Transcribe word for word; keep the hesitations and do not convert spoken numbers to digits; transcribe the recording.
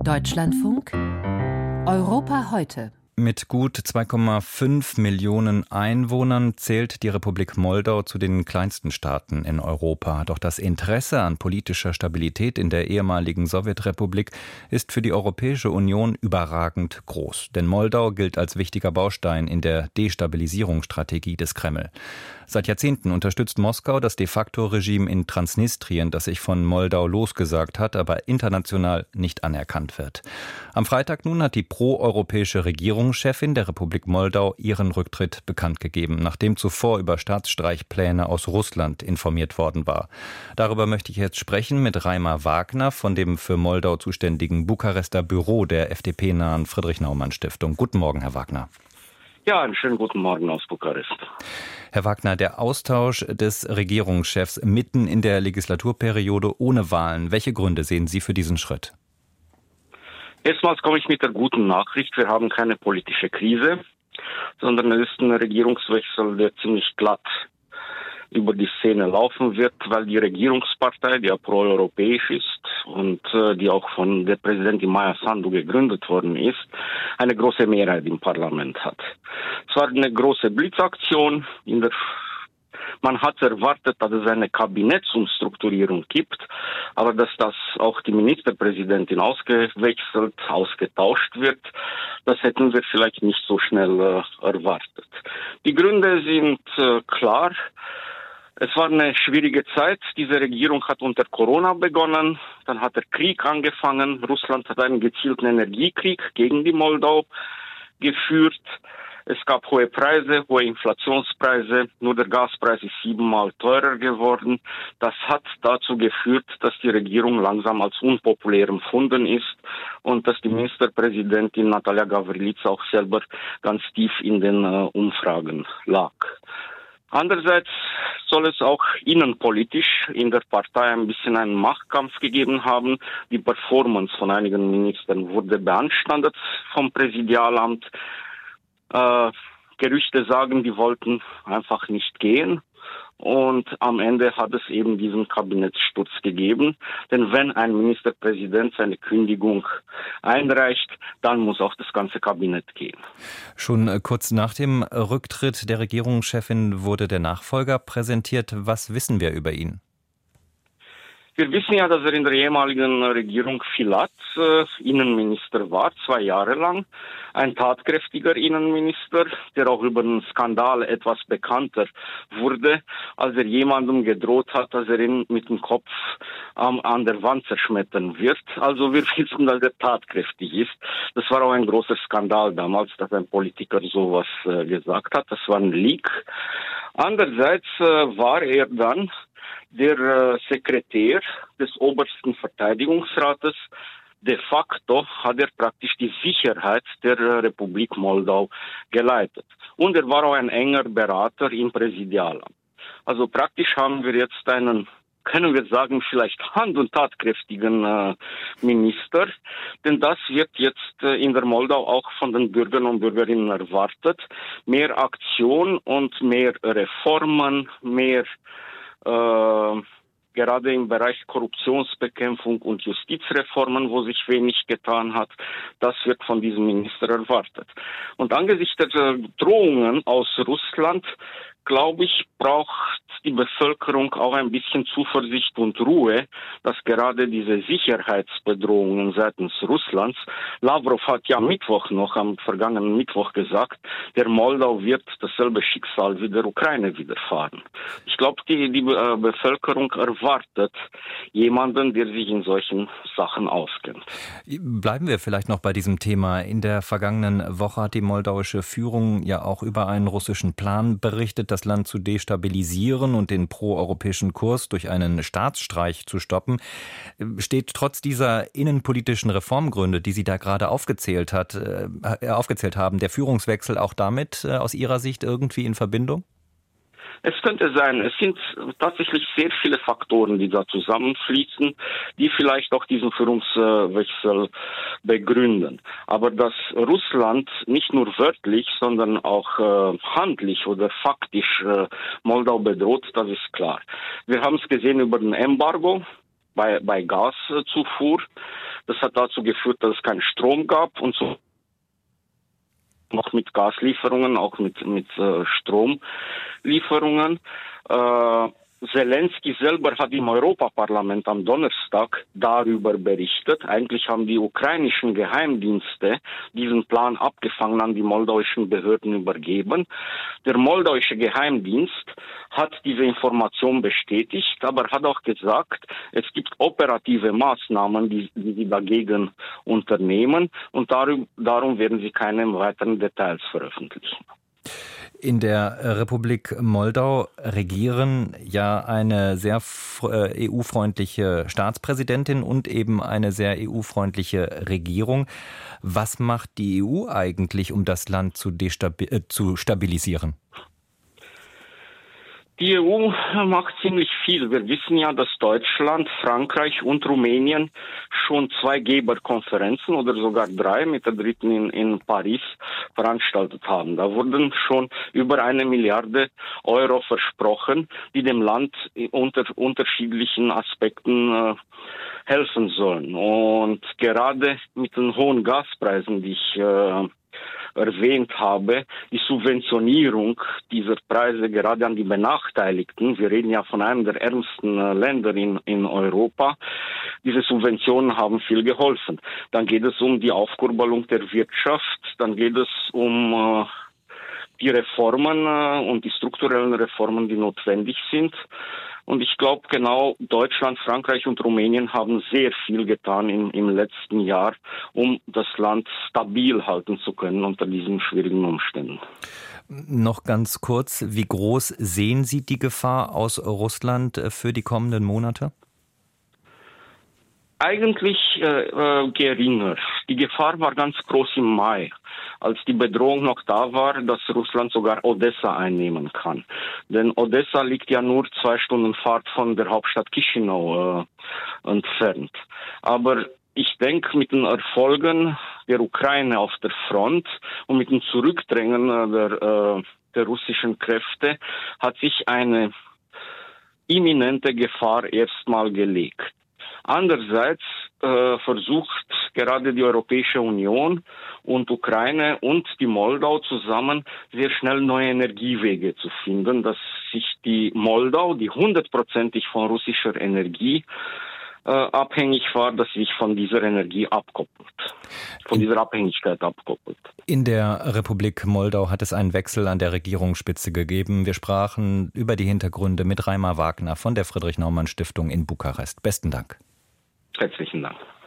Deutschlandfunk Europa heute. Mit gut zwei Komma fünf Millionen Einwohnern zählt die Republik Moldau zu den kleinsten Staaten in Europa. Doch das Interesse an politischer Stabilität in der ehemaligen Sowjetrepublik ist für die Europäische Union überragend groß. Denn Moldau gilt als wichtiger Baustein in der Destabilisierungsstrategie des Kreml. Seit Jahrzehnten unterstützt Moskau das de facto Regime in Transnistrien, das sich von Moldau losgesagt hat, aber international nicht anerkannt wird. Am Freitag nun hat die proeuropäische Regierungschefin der Republik Moldau ihren Rücktritt bekannt gegeben, nachdem zuvor über Staatsstreichpläne aus Russland informiert worden war. Darüber möchte ich jetzt sprechen mit Reimer Wagner von dem für Moldau zuständigen Bukarester Büro der F D P-nahen Friedrich-Naumann-Stiftung. Guten Morgen, Herr Wagner. Ja, einen schönen guten Morgen aus Bukarest. Herr Wagner, der Austausch des Regierungschefs mitten in der Legislaturperiode ohne Wahlen. Welche Gründe sehen Sie für diesen Schritt? Erstmals komme ich mit der guten Nachricht. Wir haben keine politische Krise, sondern es ist ein Regierungswechsel, der ziemlich glatt über die Szene laufen wird, weil die Regierungspartei, die ja proeuropäisch ist und äh, die auch von der Präsidentin Maia Sandu gegründet worden ist, eine große Mehrheit im Parlament hat. Es war eine große Blitzaktion. In der Man hat erwartet, dass es eine Kabinettsumstrukturierung gibt, aber dass das auch die Ministerpräsidentin ausgewechselt, ausgetauscht wird, das hätten wir vielleicht nicht so schnell äh, erwartet. Die Gründe sind äh, klar. Es war eine schwierige Zeit. Diese Regierung hat unter Corona begonnen. Dann hat der Krieg angefangen. Russland hat einen gezielten Energiekrieg gegen die Moldau geführt. Es gab hohe Preise, hohe Inflationspreise. Nur der Gaspreis ist siebenmal teurer geworden. Das hat dazu geführt, dass die Regierung langsam als unpopulär empfunden ist und dass die Ministerpräsidentin Natalia Gavrilica auch selber ganz tief in den äh, Umfragen lag. Andererseits soll es auch innenpolitisch in der Partei ein bisschen einen Machtkampf gegeben haben. Die Performance von einigen Ministern wurde beanstandet vom Präsidialamt. Äh, Gerüchte sagen, die wollten einfach nicht gehen. Und am Ende hat es eben diesen Kabinettssturz gegeben. Denn wenn ein Ministerpräsident seine Kündigung einreicht, dann muss auch das ganze Kabinett gehen. Schon kurz nach dem Rücktritt der Regierungschefin wurde der Nachfolger präsentiert. Was wissen wir über ihn? Wir wissen ja, dass er in der ehemaligen Regierung Filat äh, Innenminister war, zwei Jahre lang. Ein tatkräftiger Innenminister, der auch über den Skandal etwas bekannter wurde, als er jemandem gedroht hat, dass er ihn mit dem Kopf ähm, an der Wand zerschmettern wird. Also wir wissen, dass er tatkräftig ist. Das war auch ein großer Skandal damals, dass ein Politiker sowas äh, gesagt hat. Das war ein Leak. Andererseits äh, war er dann der äh, Sekretär des obersten Verteidigungsrates. De facto hat er praktisch die Sicherheit der äh, Republik Moldau geleitet. Und er war auch ein enger Berater im Präsidialamt. Also praktisch haben wir jetzt einen, können wir sagen, vielleicht hand- und tatkräftigen äh, Minister. Denn das wird jetzt äh, in der Moldau auch von den Bürgern und Bürgerinnen erwartet. Mehr Aktion und mehr Reformen, mehr Äh, gerade im Bereich Korruptionsbekämpfung und Justizreformen, wo sich wenig getan hat, das wird von diesem Minister erwartet. Und angesichts der Drohungen aus Russland, glaube ich, braucht die Bevölkerung auch ein bisschen Zuversicht und Ruhe, dass gerade diese Sicherheitsbedrohungen seitens Russlands, Lavrov hat ja Mittwoch noch, am vergangenen Mittwoch gesagt, der Moldau wird dasselbe Schicksal wie der Ukraine widerfahren. Ich glaube, die, die äh, Bevölkerung erwartet jemanden, der sich in solchen Sachen auskennt. Bleiben wir vielleicht noch bei diesem Thema. In der vergangenen Woche hat die moldauische Führung ja auch über einen russischen Plan berichtet, das Land zu destabilisieren und den proeuropäischen Kurs durch einen Staatsstreich zu stoppen. Steht trotz dieser innenpolitischen Reformgründe, die Sie da gerade aufgezählt hat, äh, aufgezählt haben, der Führungswechsel auch damit äh, aus Ihrer Sicht irgendwie in Verbindung? Es könnte sein, es sind tatsächlich sehr viele Faktoren, die da zusammenfließen, die vielleicht auch diesen Führungswechsel begründen. Aber dass Russland nicht nur wörtlich, sondern auch äh, handlich oder faktisch äh, Moldau bedroht, das ist klar. Wir haben es gesehen über den Embargo. bei, bei Gaszufuhr. Das hat dazu geführt, dass es keinen Strom gab und so noch mit Gaslieferungen, auch mit, mit äh, Stromlieferungen. Äh, Zelensky selber hat im Europaparlament am Donnerstag darüber berichtet. Eigentlich haben die ukrainischen Geheimdienste diesen Plan abgefangen, an die moldauischen Behörden übergeben. Der moldauische Geheimdienst hat diese Information bestätigt, aber hat auch gesagt, es gibt operative Maßnahmen, die, die sie dagegen unternehmen, und darum, darum werden sie keine weiteren Details veröffentlichen. In der Republik Moldau regieren ja eine sehr E U-freundliche Staatspräsidentin und eben eine sehr E U-freundliche Regierung. Was macht die E U eigentlich, um das Land zu, destabi- äh, zu stabilisieren? Die E U macht ziemlich viel. Wir wissen ja, dass Deutschland, Frankreich und Rumänien schon zwei Geberkonferenzen oder sogar drei mit der dritten in, in Paris veranstaltet haben. Da wurden schon über eine Milliarde Euro versprochen, die dem Land unter unterschiedlichen Aspekten äh, helfen sollen. Und gerade mit den hohen Gaspreisen, die ich äh, erwähnt habe, die Subventionierung dieser Preise gerade an die Benachteiligten, wir reden ja von einem der ärmsten äh, Länder in, in Europa, diese Subventionen haben viel geholfen. Dann geht es um die Aufkurbelung der Wirtschaft, dann geht es um äh, die Reformen äh, und die strukturellen Reformen, die notwendig sind. Und ich glaube, genau Deutschland, Frankreich und Rumänien haben sehr viel getan im, im letzten Jahr, um das Land stabil halten zu können unter diesen schwierigen Umständen. Noch ganz kurz, wie groß sehen Sie die Gefahr aus Russland für die kommenden Monate? Eigentlich äh, äh, geringer. Die Gefahr war ganz groß im Mai, als die Bedrohung noch da war, dass Russland sogar Odessa einnehmen kann. Denn Odessa liegt ja nur zwei Stunden Fahrt von der Hauptstadt Chișinău äh, entfernt. Aber ich denke, mit den Erfolgen der Ukraine auf der Front und mit dem Zurückdrängen der, äh, der russischen Kräfte hat sich eine imminente Gefahr erstmal gelegt. Andererseits äh, versucht gerade die Europäische Union und Ukraine und die Moldau zusammen sehr schnell neue Energiewege zu finden, dass sich die Moldau, die hundertprozentig von russischer Energie äh, abhängig war, dass sich von dieser Energie abkoppelt, von dieser Abhängigkeit abkoppelt. In der Republik Moldau hat es einen Wechsel an der Regierungsspitze gegeben. Wir sprachen über die Hintergründe mit Reimar Wagner von der Friedrich-Naumann-Stiftung in Bukarest. Besten Dank. Herzlichen Dank.